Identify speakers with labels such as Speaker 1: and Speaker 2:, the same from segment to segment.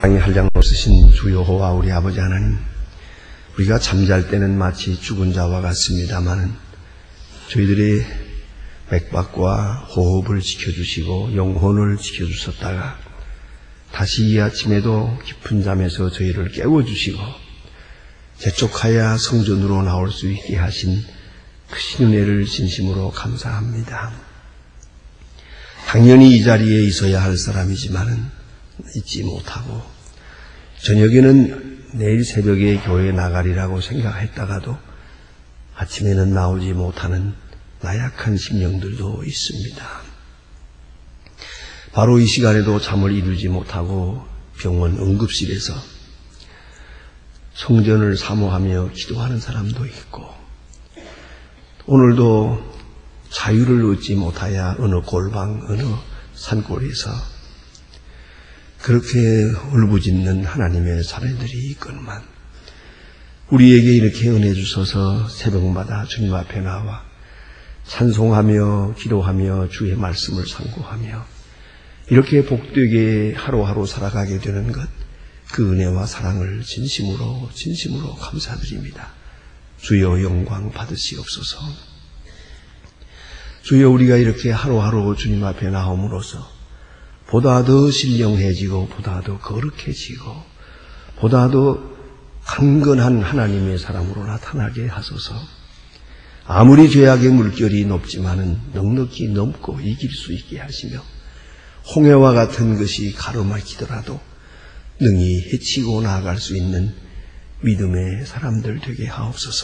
Speaker 1: 땅에 한량로 쓰신 주 여호와 우리 아버지 하나님, 우리가 잠잘 때는 마치 죽은 자와 같습니다마는 저희들의 맥박과 호흡을 지켜주시고 영혼을 지켜주셨다가 다시 이 아침에도 깊은 잠에서 저희를 깨워주시고 재촉하여 성전으로 나올 수 있게 하신 크신 은혜를 진심으로 감사합니다. 당연히 이 자리에 있어야 할 사람이지만은 있지 못하고 저녁에는 내일 새벽에 교회에 나가리라고 생각했다가도 아침에는 나오지 못하는 나약한 심령들도 있습니다. 바로 이 시간에도 잠을 이루지 못하고 병원 응급실에서 성전을 사모하며 기도하는 사람도 있고, 오늘도 자유를 얻지 못하여 어느 골방, 어느 산골에서 그렇게 울부짖는 하나님의 자녀들이 있건만 우리에게 이렇게 은혜 주셔서 새벽마다 주님 앞에 나와 찬송하며 기도하며 주의 말씀을 상고하며 이렇게 복되게 하루하루 살아가게 되는 것, 그 은혜와 사랑을 진심으로 감사드립니다. 주여 영광 받으시옵소서. 주여 우리가 이렇게 하루하루 주님 앞에 나옴으로써 보다 더 신령해지고 보다 더 거룩해지고 보다 더 강건한 하나님의 사람으로 나타나게 하소서. 아무리 죄악의 물결이 높지만은 넉넉히 넘고 이길 수 있게 하시며 홍해와 같은 것이 가로막히더라도 능히 헤치고 나아갈 수 있는 믿음의 사람들 되게 하옵소서.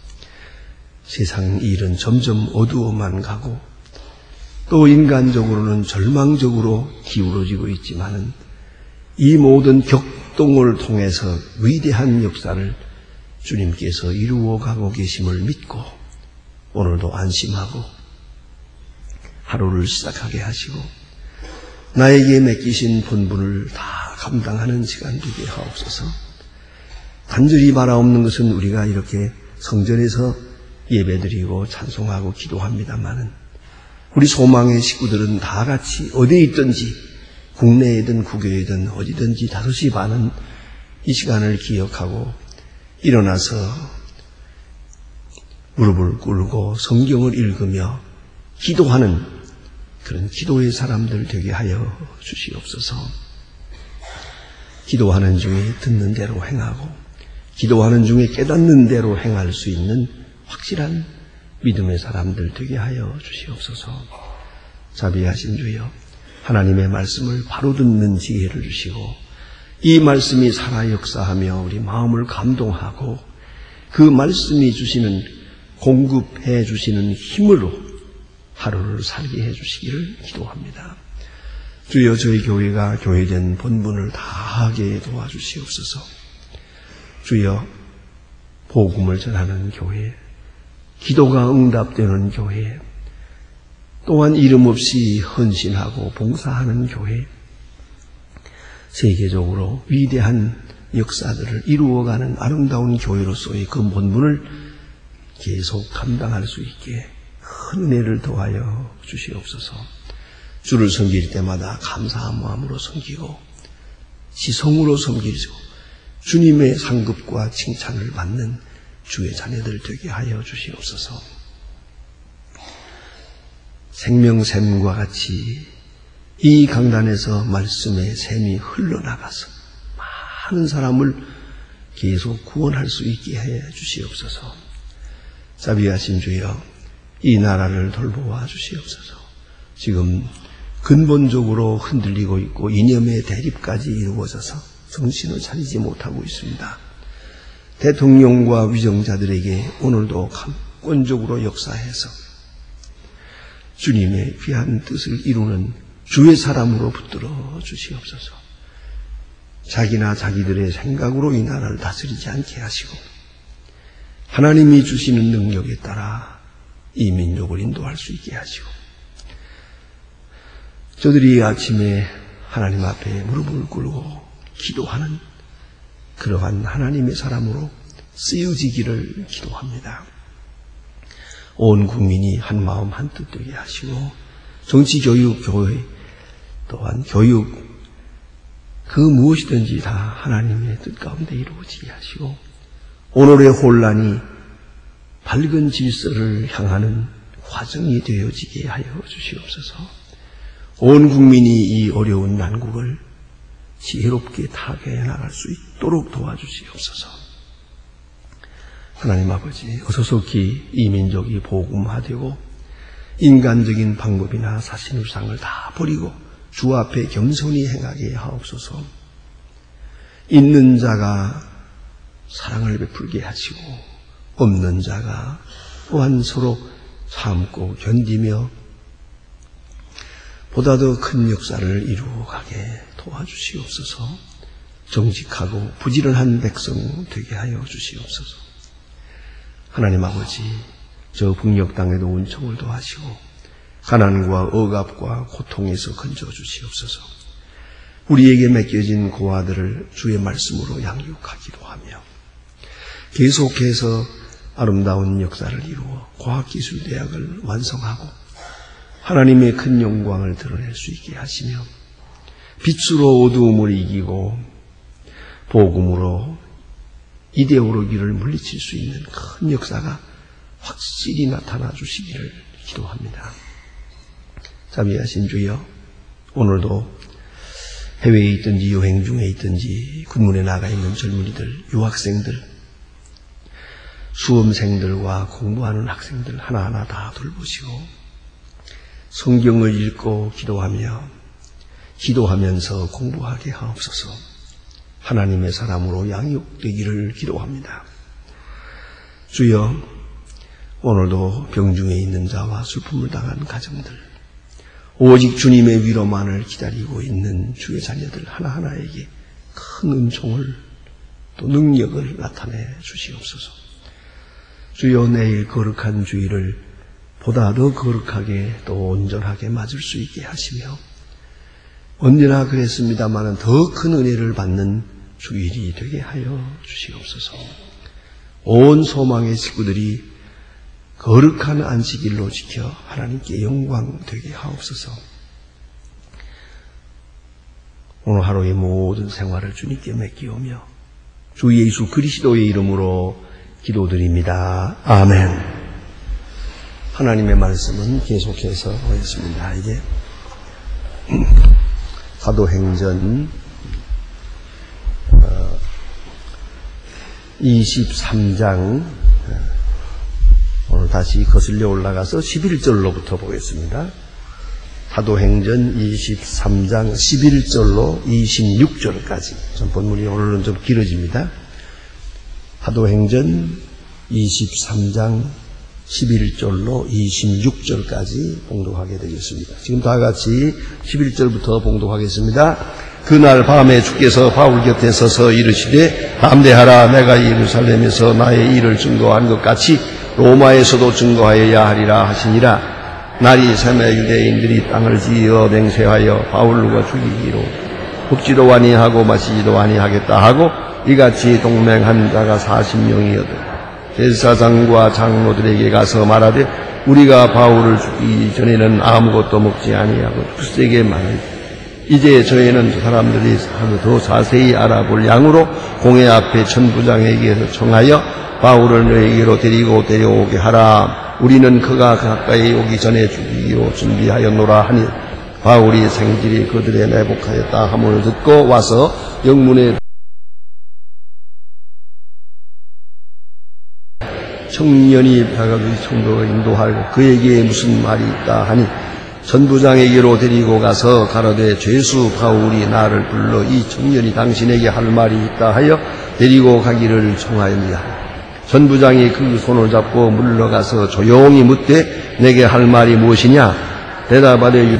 Speaker 1: 세상 일은 점점 어두워만 가고 또 인간적으로는 절망적으로 기울어지고 있지만은 이 모든 격동을 통해서 위대한 역사를 주님께서 이루어가고 계심을 믿고 오늘도 안심하고 하루를 시작하게 하시고 나에게 맡기신 본분을 다 감당하는 시간 되게 하옵소서. 간절히 바라옵는 것은 우리가 이렇게 성전에서 예배드리고 찬송하고 기도합니다마는 우리 소망의 식구들은 다 같이 어디에 있든지 국내에든 국외에든 어디든지 5시 반은 이 시간을 기억하고 일어나서 무릎을 꿇고 성경을 읽으며 기도하는 그런 기도의 사람들 되게 하여 주시옵소서. 기도하는 중에 듣는 대로 행하고 기도하는 중에 깨닫는 대로 행할 수 있는 확실한 믿음의 사람들 되게 하여 주시옵소서. 자비하신 주여, 하나님의 말씀을 바로 듣는 지혜를 주시고 이 말씀이 살아 역사하며 우리 마음을 감동하고 그 말씀이 주시는 공급해 주시는 힘으로 하루를 살게 해 주시기를 기도합니다. 주여, 저희 교회가 교회된 본분을 다하게 도와주시옵소서. 주여, 복음을 전하는 교회, 기도가 응답되는 교회, 또한 이름 없이 헌신하고 봉사하는 교회, 세계적으로 위대한 역사들을 이루어가는 아름다운 교회로서의 그 본분을 계속 감당할 수 있게 큰 은혜를 더하여 주시옵소서. 주를 섬길 때마다 감사한 마음으로 섬기고 지성으로 섬기고 주님의 상급과 칭찬을 받는 주의 자녀들 되게 하여 주시옵소서. 생명샘과 같이 이 강단에서 말씀의 샘이 흘러나가서 많은 사람을 계속 구원할 수 있게 해 주시옵소서. 자비하신 주여, 이 나라를 돌보아 주시옵소서. 지금 근본적으로 흔들리고 있고 이념의 대립까지 이루어져서 정신을 차리지 못하고 있습니다. 대통령과 위정자들에게 오늘도 강권적으로 역사해서 주님의 귀한 뜻을 이루는 주의 사람으로 붙들어 주시옵소서. 자기나 자기들의 생각으로 이 나라를 다스리지 않게 하시고 하나님이 주시는 능력에 따라 이 민족을 인도할 수 있게 하시고 저들이 아침에 하나님 앞에 무릎을 꿇고 기도하는 그러한 하나님의 사람으로 쓰여지기를 기도합니다. 온 국민이 한 마음 한 뜻 되게 하시고 정치, 교육, 교회 또한 교육 그 무엇이든지 다 하나님의 뜻 가운데 이루어지게 하시고 오늘의 혼란이 밝은 질서를 향하는 과정이 되어지게 하여 주시옵소서. 온 국민이 이 어려운 난국을 지혜롭게 타개해 나갈 수 있도록 도와주시옵소서. 하나님 아버지, 어서속히 이 민족이 복음화되고 인간적인 방법이나 사신우상을 다 버리고 주 앞에 겸손히 행하게 하옵소서. 있는 자가 사랑을 베풀게 하시고 없는 자가 또한 서로 참고 견디며 보다 더 큰 역사를 이루어가게 도와주시옵소서. 정직하고 부지런한 백성 되게 하여 주시옵소서. 하나님 아버지, 저 북녘 땅에도 은총을 더하시고 가난과 억압과 고통에서 건져주시옵소서. 우리에게 맡겨진 고아들을 주의 말씀으로 양육하기도 하며 계속해서 아름다운 역사를 이루어 과학기술대학을 완성하고 하나님의 큰 영광을 드러낼 수 있게 하시며 빛으로 어두움을 이기고 복음으로 이데올로기를 물리칠 수 있는 큰 역사가 확실히 나타나 주시기를 기도합니다. 자비하신 주여, 오늘도 해외에 있든지 여행 중에 있든지 군문에 나가 있는 젊은이들, 유학생들, 수험생들과 공부하는 학생들 하나하나 다 돌보시고 성경을 읽고 기도하면서 공부하게 하옵소서. 하나님의 사람으로 양육되기를 기도합니다. 주여, 오늘도 병중에 있는 자와 슬픔을 당한 가정들, 오직 주님의 위로만을 기다리고 있는 주의 자녀들 하나하나에게 큰 은총을 또 능력을 나타내 주시옵소서. 주여, 내일 거룩한 주일을 보다 더 거룩하게 또 온전하게 맞을 수 있게 하시며 언제나 그랬습니다마는 더 큰 은혜를 받는 주일이 되게 하여 주시옵소서. 온 소망의 식구들이 거룩한 안식일로 지켜 하나님께 영광 되게 하옵소서. 오늘 하루의 모든 생활을 주님께 맡기오며 주 예수 그리스도의 이름으로 기도드립니다. 아멘. 하나님의 말씀은 계속해서 하겠습니다. 이제 사도행전 23장 오늘 다시 거슬려 올라가서 11절로부터 보겠습니다. 사도행전 23장 11절로 26절까지. 좀 본문이 오늘은 좀 길어집니다. 사도행전 23장 11절로 26절까지 봉독하게 되겠습니다. 지금 다 같이 11절부터 봉독하겠습니다. 그날 밤에 주께서 바울 곁에 서서 이르시되 담대하라. 내가 예루살렘에서 나의 일을 증거한 것 같이 로마에서도 증거하여야 하리라 하시니라. 날이 새매 유대인들이 땅을 지어 맹세하여 바울과 죽이기로 굽지도 아니하고 마시지도 아니하겠다 하고 이같이 동맹한 자가 40명이었다. 대제사장과 장로들에게 가서 말하되 우리가 바울을 죽이기 전에는 아무것도 먹지 아니하고 두세게 말하되 이제 저희는 저 사람들이 더 자세히 알아볼 양으로 공회 앞에 천부장에게서 청하여 바울을 너희에게로 데려오게 하라. 우리는 그가 가까이 오기 전에 죽이기로 준비하였노라 하니 바울이 생질이 그들에 내복하였다 함을 듣고 와서 영문에 청년이 다가가기 청도로 인도하고 그에게 무슨 말이 있다 하니 전부장에게로 데리고 가서 가로되 죄수 바울이 나를 불러 이 청년이 당신에게 할 말이 있다 하여 데리고 가기를 청하였느니라. 전부장이 그 손을 잡고 물러가서 조용히 묻되 내게 할 말이 무엇이냐? 대답하되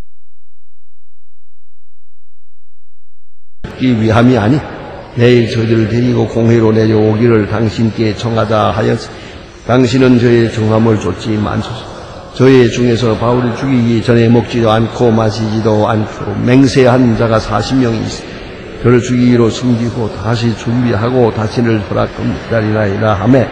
Speaker 1: 죽기 위함이 아니 내일 저희들을 데리고 공회로 내려오기를 당신께 청하다 하였으니 당신은 저의 정함을 좇지 마소서. 저의 중에서 바울을 죽이기 전에 먹지도 않고 마시지도 않고 맹세한 자가 40명이 있으니 그를 죽이기로 숨기고 다시 준비하고 다시를 허락금 기다리나이다 하매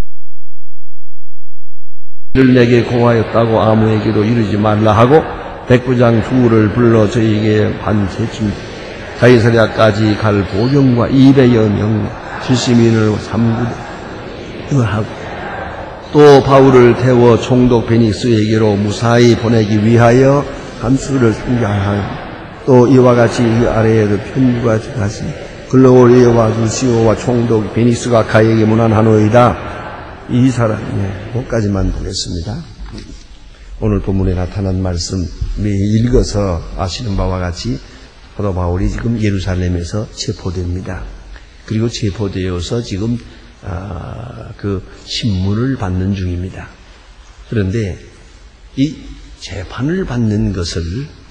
Speaker 1: 이를 내게 고하였다고 아무에게도 이르지 말라 하고 백부장 두를 불러 저에게 반세쯤 가이사랴까지 갈 보병과 200여 명 70인을 3구대을 하고 또 바울을 태워 총독 베니스에게로 무사히 보내기 위하여 함수를 승자하여 또 이와 같이 이 아래에도 편지가 같이 글로올 예와 루시오와 총독 베니스가 가에게 문안하노이다. 이 사람의 것까지만 보겠습니다. 오늘 본문에 나타난 말씀 읽어서 아시는 바와 같이 사도 바울이 지금 예루살렘에서 체포됩니다. 그리고 체포되어서 지금 그 신문을 받는 중입니다. 그런데 이 재판을 받는 것을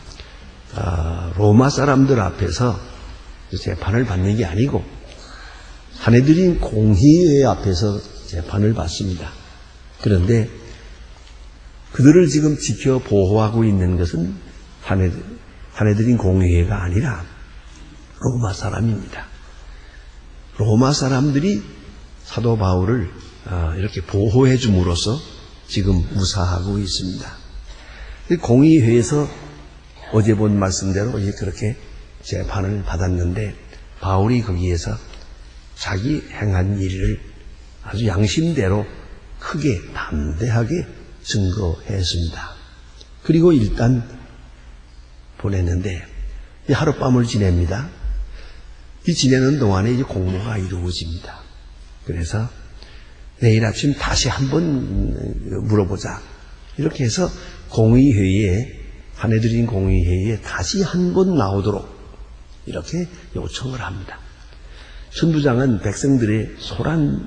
Speaker 1: 로마 사람들 앞에서 재판을 받는 게 아니고 사내들인 공의회 앞에서 재판을 받습니다. 그런데 그들을 지금 지켜 보호하고 있는 것은 사내들인 공의회가 아니라 로마 사람입니다. 로마 사람들이 사도 바울을 이렇게 보호해 줌으로써 지금 무사하고 있습니다. 공의회에서 어제 본 말씀대로 그렇게 재판을 받았는데 바울이 거기에서 자기 행한 일을 아주 양심대로 크게 담대하게 증거했습니다. 그리고 일단 보냈는데 하룻밤을 지냅니다. 이 지내는 동안에 이제 공모가 이루어집니다. 그래서 내일 아침 다시 한번 물어보자. 이렇게 해서 공의회에 사내들인 공의회에 다시 한번 나오도록 이렇게 요청을 합니다. 천부장은 백성들의 소란이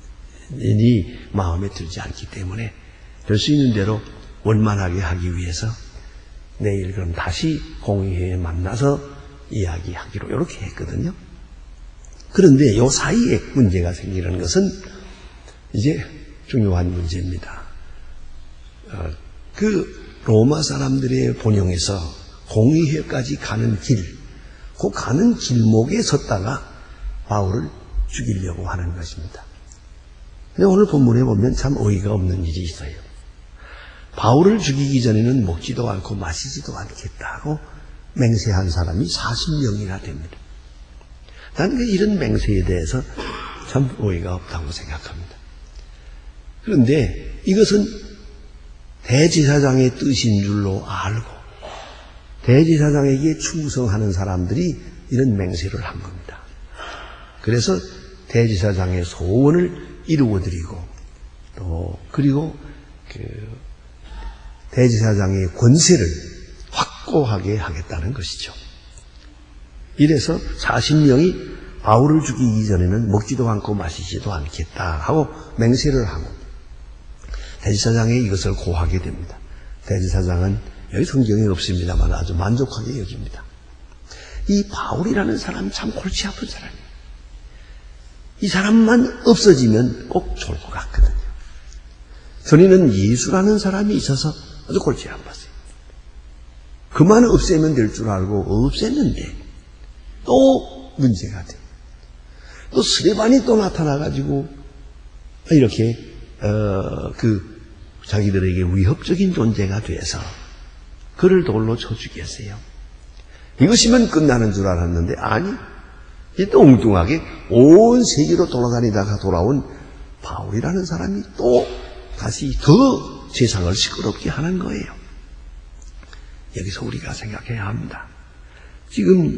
Speaker 1: 마음에 들지 않기 때문에 될 수 있는 대로 원만하게 하기 위해서 내일 그럼 다시 공의회에 만나서 이야기하기로 이렇게 했거든요. 그런데 이 사이에 문제가 생기는 것은 이제 중요한 문제입니다. 그 로마 사람들의 본영에서 공의회까지 가는 그 가는 길목에 섰다가 바울을 죽이려고 하는 것입니다. 근데 오늘 본문에 보면 참 어이가 없는 일이 있어요. 바울을 죽이기 전에는 먹지도 않고 마시지도 않겠다고 맹세한 사람이 40명이나 됩니다. 나는 이런 맹세에 대해서 참 어이가 없다고 생각합니다. 그런데 이것은 대제사장의 뜻인 줄로 알고 대제사장에게 충성하는 사람들이 이런 맹세를 한 겁니다. 그래서 대제사장의 소원을 이루어드리고 또 그리고 대제사장의 권세를 확고하게 하겠다는 것이죠. 이래서 40명이 바울을 죽이기 전에는 먹지도 않고 마시지도 않겠다 하고 맹세를 하고 대제사장에 이것을 고하게 됩니다. 대제사장은 여기 성경에 없습니다만 아주 만족하게 여깁니다. 이 바울이라는 사람은 참 골치 아픈 사람이에요. 이 사람만 없어지면 꼭 좋을 것 같거든요. 전에는 예수라는 사람이 있어서 아주 골치 아팠어요. 그만 없애면 될 줄 알고 없앴는데 또 문제가 돼요. 또 스데반이 또 나타나가지고 이렇게 자기들에게 위협적인 존재가 돼서 그를 돌로 쳐 죽였어요. 이것이면 끝나는 줄 알았는데 아니, 또 엉뚱하게 온 세계로 돌아다니다가 돌아온 바울이라는 사람이 또 다시 더 세상을 시끄럽게 하는 거예요. 여기서 우리가 생각해야 합니다. 지금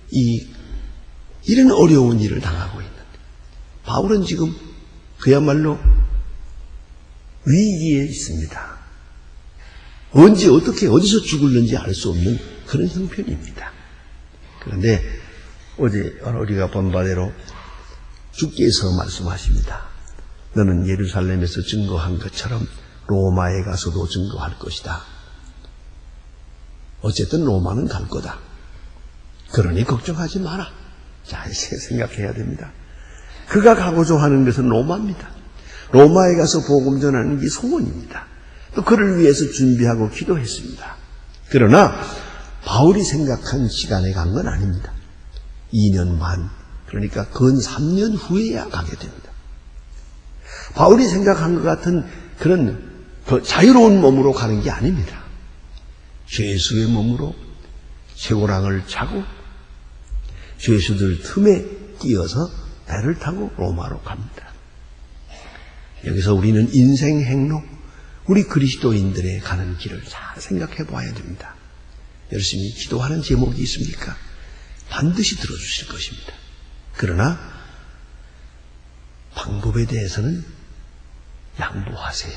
Speaker 1: 이런 어려운 일을 당하고 있는데 바울은 지금 그야말로 위기에 있습니다. 언제 어떻게 어디서 죽을는지 알 수 없는 그런 형편입니다. 그런데 어제 우리가 본 바대로 주께서 말씀하십니다. 너는 예루살렘에서 증거한 것처럼 로마에 가서도 증거할 것이다. 어쨌든 로마는 갈 거다. 그러니 걱정하지 마라. 자, 이제 생각해야 됩니다. 그가 가고자 하는 것은 로마입니다. 로마에 가서 복음 전하는 게 소원입니다. 또 그를 위해서 준비하고 기도했습니다. 그러나 바울이 생각한 시간에 간 건 아닙니다. 2년 반, 그러니까 근 3년 후에야 가게 됩니다. 바울이 생각한 것 같은 그런 자유로운 몸으로 가는 게 아닙니다. 죄수의 몸으로 쇠고랑을 차고 죄수들 틈에 끼어서 배를 타고 로마로 갑니다. 여기서 우리는 인생 행로, 우리 그리스도인들의 가는 길을 잘 생각해 보아야 됩니다. 열심히 기도하는 제목이 있습니까? 반드시 들어주실 것입니다. 그러나 방법에 대해서는 양보하세요.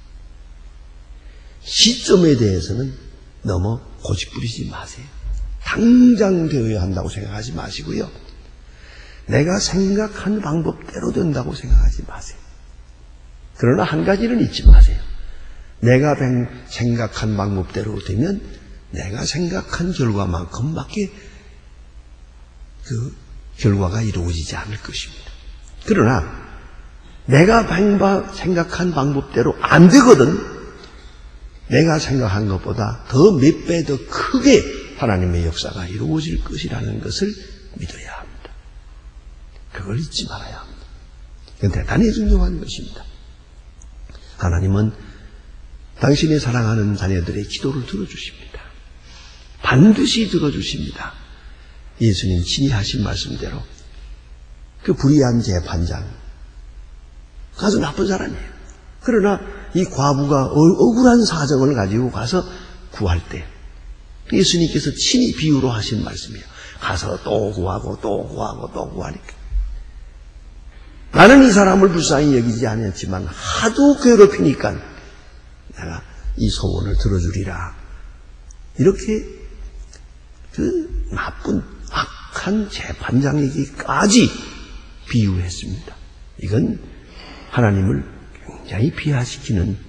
Speaker 1: 시점에 대해서는 너무 고집부리지 마세요. 당장 되어야 한다고 생각하지 마시고요. 내가 생각한 방법대로 된다고 생각하지 마세요. 그러나 한 가지는 잊지 마세요. 내가 생각한 방법대로 되면 내가 생각한 결과만큼밖에 그 결과가 이루어지지 않을 것입니다. 그러나 내가 생각한 방법대로 안 되거든 내가 생각한 것보다 더 몇 배 더 크게 하나님의 역사가 이루어질 것이라는 것을 믿어야 합니다. 그걸 잊지 말아야 합니다. 이건 대단히 중요한 것입니다. 하나님은 당신의 사랑하는 자녀들의 기도를 들어주십니다. 반드시 들어주십니다. 예수님 친히 하신 말씀대로 그 불의한 재판장 아주 나쁜 사람이에요. 그러나 이 과부가 억울한 사정을 가지고 가서 구할 때 예수님께서 친히 비유로 하신 말씀이에요. 가서 또 구하고 또 구하고 또 구하니까 나는 이 사람을 불쌍히 여기지 않았지만 하도 괴롭히니까 내가 이 소원을 들어주리라. 이렇게 그 나쁜 악한 재판장에게까지 비유했습니다. 이건 하나님을 굉장히 비하시키는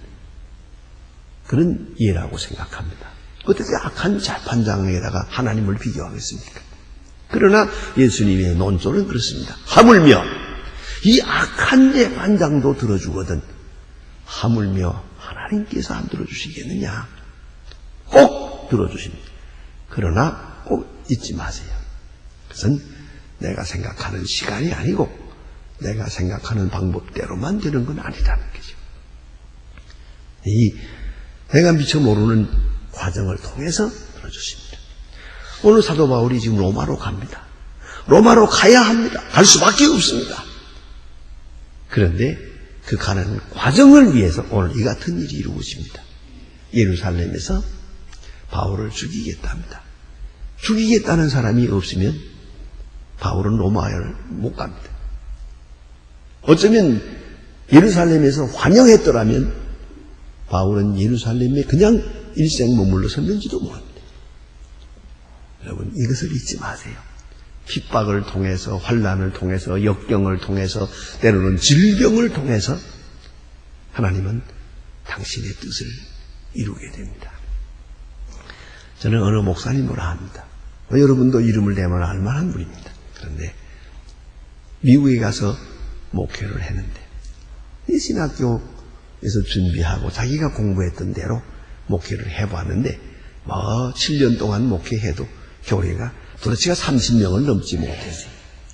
Speaker 1: 그런 예라고 생각합니다. 어떻게 악한 재판장에다가 하나님을 비교하겠습니까? 그러나 예수님의 논조는 그렇습니다. 하물며 이 악한 재판장도 들어주거든 하물며 하나님께서 안 들어주시겠느냐? 꼭 들어주십니다. 그러나 꼭 잊지 마세요. 그것은 내가 생각하는 시간이 아니고 내가 생각하는 방법대로만 되는 건 아니라는 거죠. 이 내가 미처 모르는 과정을 통해서 들어주십니다. 오늘 사도 바울이 지금 로마로 갑니다. 로마로 가야 합니다. 갈 수밖에 없습니다. 그런데 그 가는 과정을 위해서 오늘 이 같은 일이 이루어집니다. 예루살렘에서 바울을 죽이겠답니다. 죽이겠다는 사람이 없으면 바울은 로마를 못 갑니다. 어쩌면 예루살렘에서 환영했더라면 바울은 예루살렘에 그냥 일생 머물러 섰는지도 모릅니다. 여러분 이것을 잊지 마세요. 핍박을 통해서 환난을 통해서 역경을 통해서 때로는 질병을 통해서 하나님은 당신의 뜻을 이루게 됩니다. 저는 어느 목사님으로 합니다. 여러분도 이름을 대면 알만한 분입니다. 그런데 미국에 가서 목회를 했는데 이 신학교에서 준비하고 자기가 공부했던 대로 목회를 해봤는데 7년 동안 목회해도 교회가 도대체가 30명을 넘지 못했어요.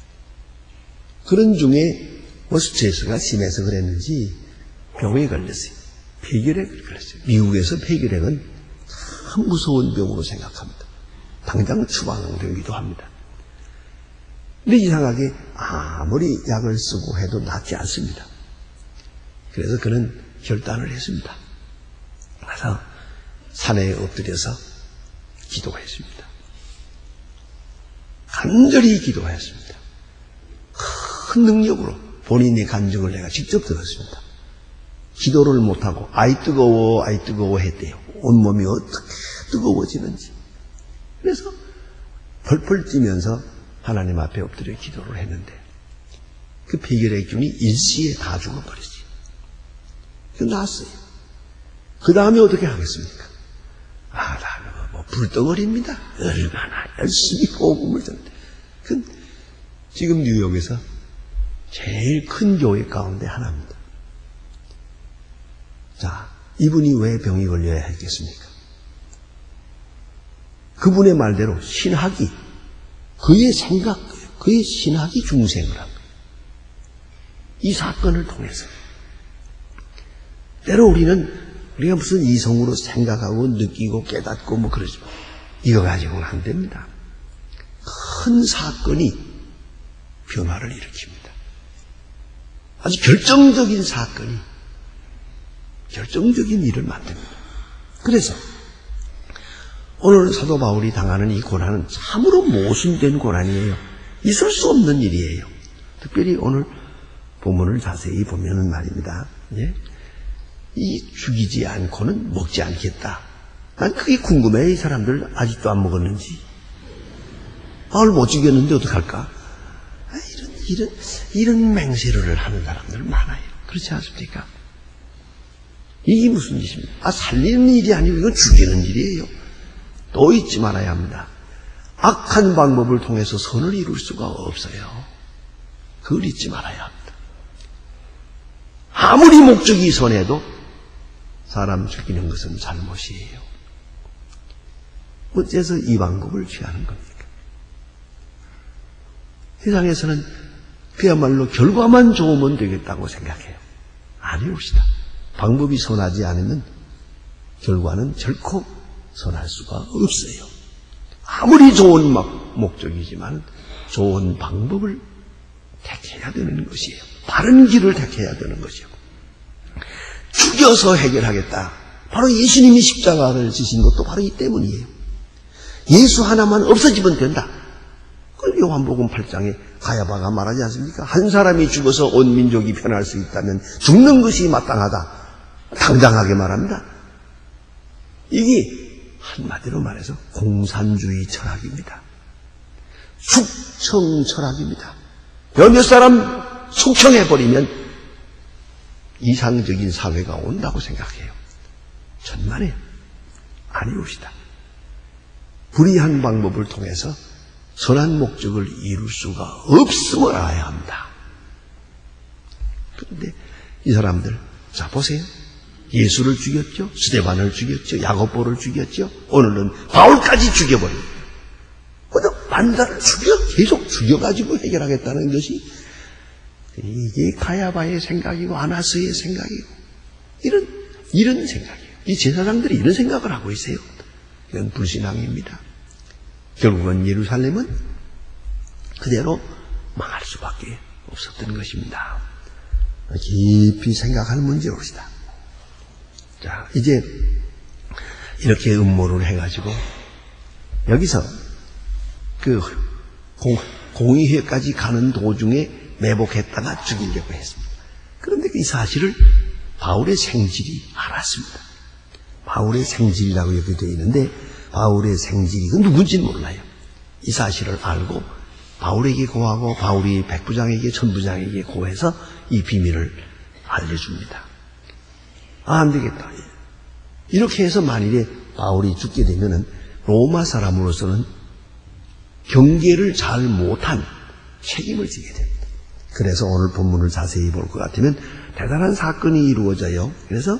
Speaker 1: 그런 중에 스트레스가 심해서 그랬는지 병에 걸렸어요. 폐결핵 걸렸어요. 미국에서 폐결핵은 참 무서운 병으로 생각합니다. 당장 추방되기도 합니다. 근데 이상하게 아무리 약을 쓰고 해도 낫지 않습니다. 그래서 그는 결단을 했습니다. 그래서 산에 엎드려서 기도했습니다. 간절히 기도했습니다. 큰 능력으로 본인의 간증을 내가 직접 들었습니다. 기도를 못하고 아이 뜨거워 했대요. 온몸이 어떻게 뜨거워지는지. 그래서 펄펄 뛰면서 하나님 앞에 엎드려 기도를 했는데 그 폐결핵균이 일시에 다 죽어버렸어요. 그 났어요. 그 다음에 어떻게 하겠습니까? 불덩어리입니다. 얼마나 열심히 복음을 전했는데. 지금 뉴욕에서 제일 큰 교회 가운데 하나입니다. 자, 이분이 왜 병이 걸려야 했겠습니까? 그분의 말대로 신학이 그의 생각, 그의 신학이 중생을 한 거예요. 이 사건을 통해서 때로 우리는 우리가 무슨 이성으로 생각하고 느끼고 깨닫고 뭐 그러지 마. 이거 가지고는 안 됩니다. 큰 사건이 변화를 일으킵니다. 아주 결정적인 사건이 결정적인 일을 만듭니다. 그래서 오늘 사도 바울이 당하는 이 고난은 참으로 모순된 고난이에요. 있을 수 없는 일이에요. 특별히 오늘 본문을 자세히 보면은 말입니다. 예? 이 죽이지 않고는 먹지 않겠다. 난 그게 궁금해. 이 사람들 아직도 안 먹었는지. 바울 못 죽였는데 어떡할까? 이런 맹세를 하는 사람들 많아요. 그렇지 않습니까? 이게 무슨 짓입니까? 살리는 일이 아니고 이건 죽이는 일이에요. 또 잊지 말아야 합니다. 악한 방법을 통해서 선을 이룰 수가 없어요. 그걸 잊지 말아야 합니다. 아무리 목적이 선해도 사람 죽이는 것은 잘못이에요. 어째서 이 방법을 취하는 겁니까? 세상에서는 그야말로 결과만 좋으면 되겠다고 생각해요. 아니옵시다. 방법이 선하지 않으면 결과는 결코 선할 수가 없어요. 아무리 좋은 목적이지만 좋은 방법을 택해야 되는 것이에요. 바른 길을 택해야 되는 것이요. 죽여서 해결하겠다. 바로 예수님이 십자가를 지신 것도 바로 이 때문이에요. 예수 하나만 없어지면 된다. 그걸 요한복음 8장에 가야바가 말하지 않습니까? 한 사람이 죽어서 온 민족이 변할 수 있다면 죽는 것이 마땅하다. 당당하게 말합니다. 이게 한마디로 말해서 공산주의 철학입니다. 숙청 철학입니다. 몇 사람 숙청해버리면 이상적인 사회가 온다고 생각해요. 천만에 아니옵시다. 불의한 방법을 통해서 선한 목적을 이룰 수가 없음을 알아야 합니다. 그런데 이 사람들, 자 보세요. 예수를 죽였죠. 스데반을 죽였죠. 야고보를 죽였죠. 오늘은 바울까지 죽여버립니다. 반자를 계속 죽여가지고 해결하겠다는 것이 이게 가야바의 생각이고 아나스의 생각이고 이런 생각이에요. 이 제사장들이 이런 생각을 하고 있어요. 이건 불신앙입니다. 결국은 예루살렘은 그대로 망할 수밖에 없었던 것입니다. 깊이 생각할 문제로시다. 자, 이제 이렇게 음모를 해가지고 여기서 그 공의회까지 가는 도중에 매복했다가 죽이려고 했습니다. 그런데 이 사실을 바울의 생질이 알았습니다. 바울의 생질이라고 여기 되어 있는데 바울의 생질이 그 누군지는 몰라요. 이 사실을 알고 바울에게 고하고 바울이 백부장에게 천부장에게 고해서 이 비밀을 알려줍니다. 안 되겠다. 이렇게 해서 만일에 바울이 죽게 되면은 로마 사람으로서는 경계를 잘 못한 책임을 지게 됩니다. 그래서 오늘 본문을 자세히 볼 것 같으면 대단한 사건이 이루어져요. 그래서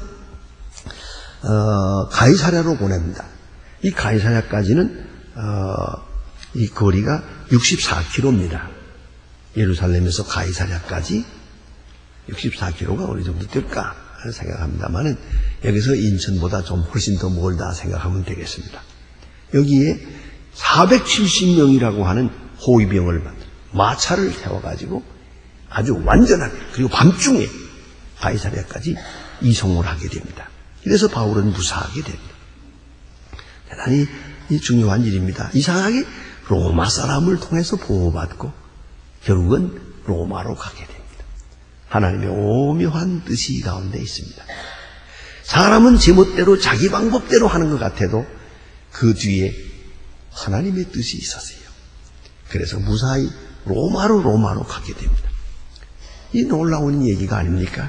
Speaker 1: 가이사랴로 보냅니다. 이 가이사랴까지는 이 거리가 64km입니다. 예루살렘에서 가이사랴까지 64km가 어느 정도 될까 생각합니다만은 여기서 인천보다 좀 훨씬 더 멀다 생각하면 되겠습니다. 여기에 470명이라고 하는 호위병을 만들어 마차를 세워가지고 아주 완전하게 그리고 밤중에 가이사랴까지 이송을 하게 됩니다. 그래서 바울은 무사하게 됩니다. 대단히 중요한 일입니다. 이상하게 로마 사람을 통해서 보호받고 결국은 로마로 가게 됩니다. 하나님의 오묘한 뜻이 가운데 있습니다. 사람은 제멋대로 자기 방법대로 하는 것 같아도 그 뒤에 하나님의 뜻이 있었어요. 그래서 무사히 로마로 가게 됩니다. 이 놀라운 얘기가 아닙니까?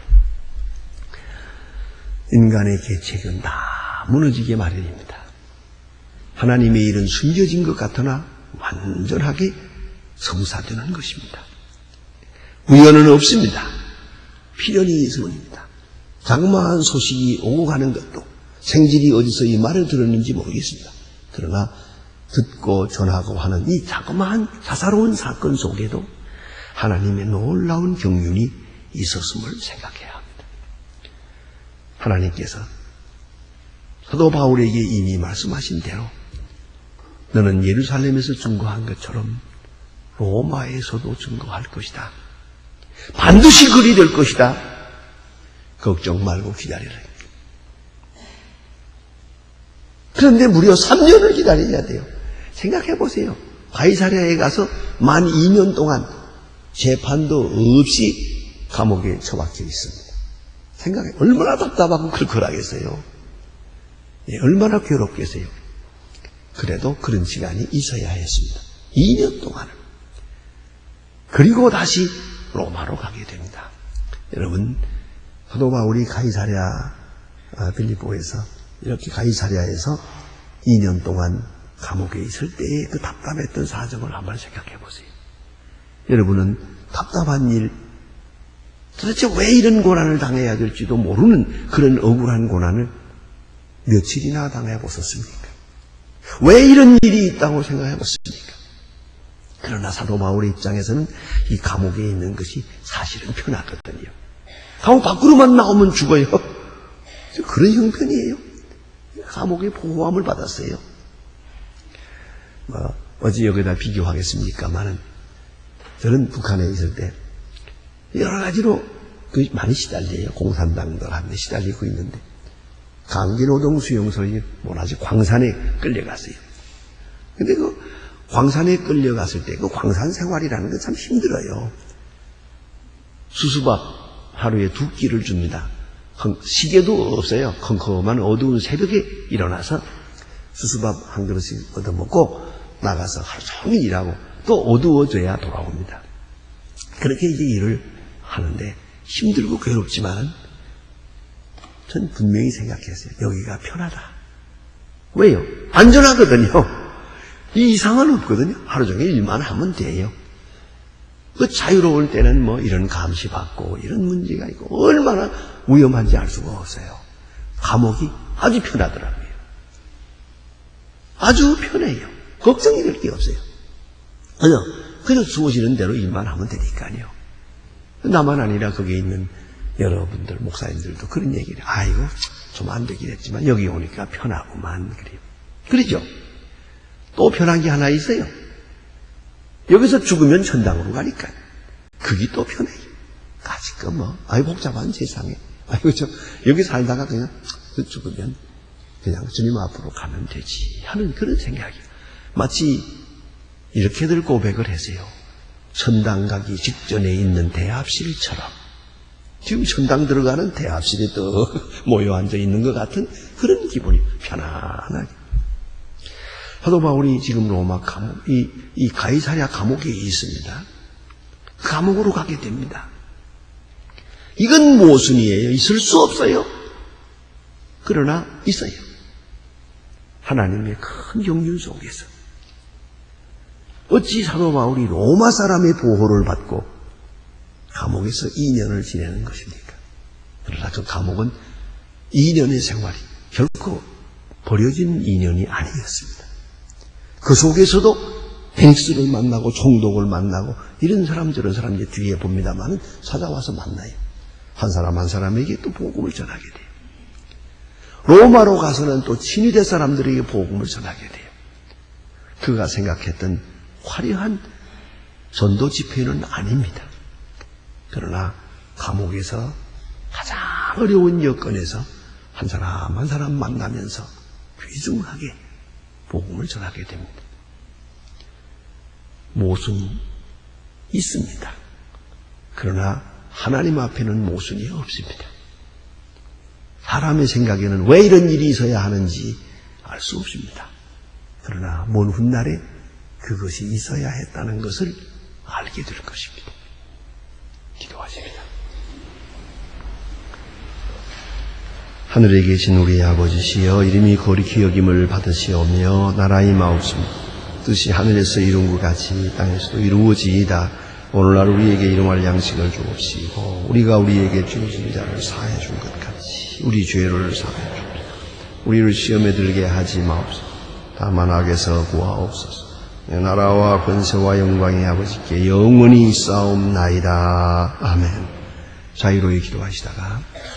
Speaker 1: 인간의 계책은 다 무너지게 마련입니다. 하나님의 일은 숨겨진 것 같으나 완전하게 성사되는 것입니다. 우연은 없습니다. 필연이 있습니다. 장마한 소식이 오고 가는 것도 생질이 어디서 이 말을 들었는지 모르겠습니다. 그러나 듣고 전하고 하는 이 자그마한 사사로운 사건 속에도 하나님의 놀라운 경륜이 있었음을 생각해야 합니다. 하나님께서 사도 바울에게 이미 말씀하신 대로 너는 예루살렘에서 증거한 것처럼 로마에서도 증거할 것이다. 반드시 그리 될 것이다. 걱정 말고 기다리라. 그런데 무려 3년을 기다려야 돼요. 생각해 보세요. 가이사랴에 가서 만 2년 동안 재판도 없이 감옥에 처박혀 있습니다. 생각해, 얼마나 답답하고 클클하겠어요. 예, 얼마나 괴롭겠어요. 그래도 그런 시간이 있어야 했습니다. 2년 동안을. 그리고 다시 로마로 가게 됩니다. 여러분, 사도 바울이 가이사랴 빌립보에서 이렇게 가이사랴에서 2년 동안 감옥에 있을 때의 그 답답했던 사정을 한번 생각해 보세요. 여러분은 답답한 일, 도대체 왜 이런 고난을 당해야 될지도 모르는 그런 억울한 고난을 며칠이나 당해 보셨습니까? 왜 이런 일이 있다고 생각해 보십니까? 그러나 사도 바울의 입장에서는 이 감옥에 있는 것이 사실은 편하거든요. 감옥 밖으로만 나오면 죽어요. 그런 형편이에요. 감옥의 보호함을 받았어요. 어제 여기다 비교하겠습니까만은 저는 북한에 있을 때 여러 가지로 많이 시달려요. 공산당들한테 시달리고 있는데 강제노동 수용소에 뭐라지 광산에 끌려갔어요. 근데 그 광산에 끌려갔을 때 그 광산 생활이라는 건 참 힘들어요. 수수밥 하루에 2끼를 줍니다. 시계도 없어요. 컴컴한 어두운 새벽에 일어나서 수수밥 한 그릇씩 얻어먹고 나가서 하루 종일 일하고 또 어두워져야 돌아옵니다. 그렇게 이제 일을 하는데 힘들고 괴롭지만 전 분명히 생각했어요. 여기가 편하다. 왜요? 안전하거든요. 이 이상은 없거든요. 하루 종일 일만 하면 돼요. 그 자유로울 때는 뭐 이런 감시받고 이런 문제가 있고 얼마나 위험한지 알 수가 없어요. 감옥이 아주 편하더라고요. 아주 편해요. 걱정이 될 게 없어요. 그냥 주어지는 대로 일만 하면 되니까요. 나만 아니라 거기에 있는 여러분들, 목사님들도 그런 얘기를, 아이고, 좀 안 되긴 했지만 여기 오니까 편하구만. 그래요. 그러죠? 또 편한 게 하나 있어요. 여기서 죽으면 천당으로 가니까. 그게 또 편해요. 까짓거 뭐, 아이, 복잡한 세상에. 아이고, 여기 살다가 그냥 죽으면 그냥 주님 앞으로 가면 되지. 하는 그런 생각이에요. 마치 이렇게들 고백을 했어요. 천당 가기 직전에 있는 대합실처럼. 지금 천당 들어가는 대합실에 또 모여 앉아 있는 것 같은 그런 기분이 편안하게. 사도 바울이 지금 로마 감옥, 이 가이사랴 감옥에 있습니다. 감옥으로 가게 됩니다. 이건 모순이에요. 있을 수 없어요. 그러나 있어요. 하나님의 큰 경륜 속에서. 어찌 사도 바울이 로마 사람의 보호를 받고 감옥에서 2년을 지내는 것입니까? 그러나 그 감옥은 2년의 생활이 결코 버려진 2년이 아니었습니다. 그 속에서도 뱅스를 만나고 총독을 만나고 이런 사람 저런 사람 이제 뒤에 봅니다만 찾아와서 만나요. 한 사람 한 사람에게 또 복음을 전하게 돼요. 로마로 가서는 또 친위대 사람들에게 복음을 전하게 돼요. 그가 생각했던 화려한 전도 집회는 아닙니다. 그러나 감옥에서 가장 어려운 여건에서 한 사람 한 사람 만나면서 귀중하게 복음을 전하게 됩니다. 모순이 있습니다. 그러나 하나님 앞에는 모순이 없습니다. 사람의 생각에는 왜 이런 일이 있어야 하는지 알 수 없습니다. 그러나 먼 훗날에 그것이 있어야 했다는 것을 알게 될 것입니다. 기도하십니다. 하늘에 계신 우리 아버지시여, 이름이 거리 기여김을 받으시오며 나라의 마옵소서 뜻이 하늘에서 이룬 것 같이 땅에서도 이루어지이다. 오늘날 우리에게 일용할 양식을 주옵시고 우리가 우리에게 죄진 자를 사해 준 것 같이 우리 죄를 사해 주옵소서. 우리를 시험에 들게 하지 마옵소서. 다만 악에서 구하옵소서. 나라와 권세와 영광의 아버지께 영원히 싸움나이다. 아멘. 자유로이 기도하시다가